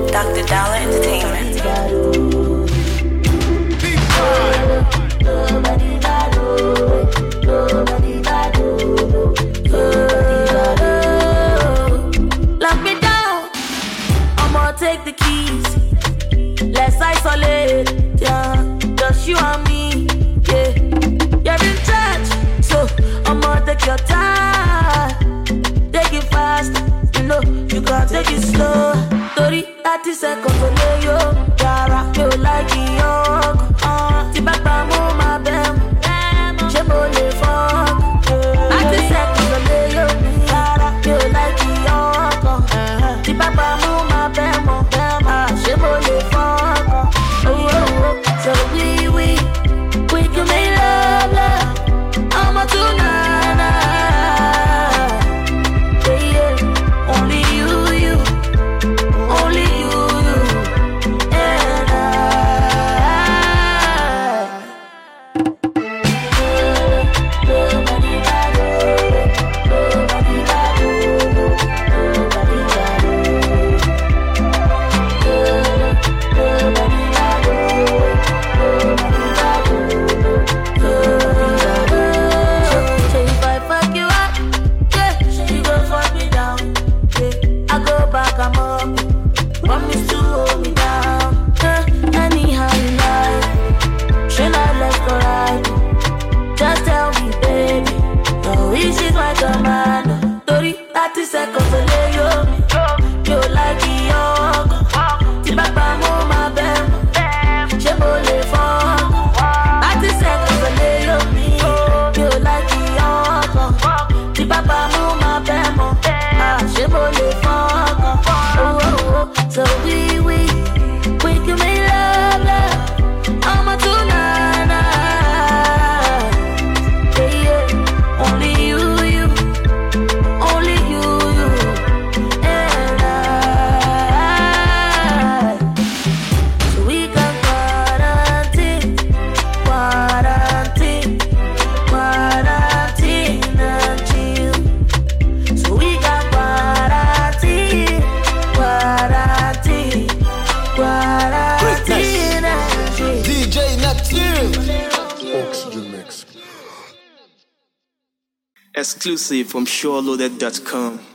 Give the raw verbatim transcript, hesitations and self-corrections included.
Doctor Dollar Entertainment. Lock me down, I'ma take the keys. Let's isolate, yeah. Just you and me, yeah. You're in charge, so I'ma take your time. Take it fast, you know, you can't take it slow. thirty, thirty seconds to lay yo. Yara, you like it young. Uh, Tibaba mo my bem. Jebo le fuck. thirty seconds to lay yo. Yara, you like it young. Uh, Tibaba mo my bem. Jebo le fuck. Oh, oh, oh. So we, we, we can make love, love. I'm a tonight. Yeah, yeah. Only you, you. Only you, you. And so if I fuck you up, yeah, you gon' fuck me down. Yeah, I go back, I'm up. Promise to hold me down. Yeah, anyhow you like. Should I left or right? Just tell me, baby. Your wish is my command. thirty, thirty seconds to lay you. You like it young. Tibaba mo my bem. Jebo le fun. thirty seconds to lay you. You like it young. Tibaba mo my bem. Jebo le fun. Oh, oh, oh. So we, we, we can make love, love. I'm a tonight. Yeah, yeah. Only you, you. Only you, you. And I. So we can quarantine, quarantine, quarantine and chill. So we can quarantine, quarantine, quarantine and chill. D J Natil. Oxygen Mix. Exclusive from SureLoaded dot com.